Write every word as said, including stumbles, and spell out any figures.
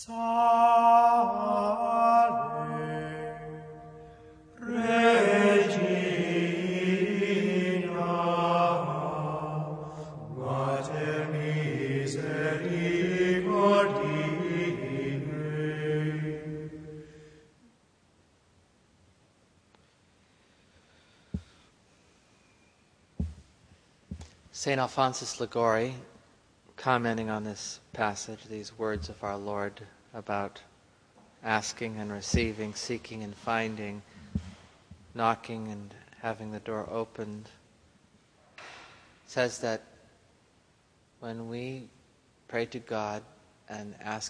Saint Alphonsus Liguori, commenting on this passage, these words of our Lord about asking and receiving, seeking and finding, knocking and having the door opened, says that when we pray to God and ask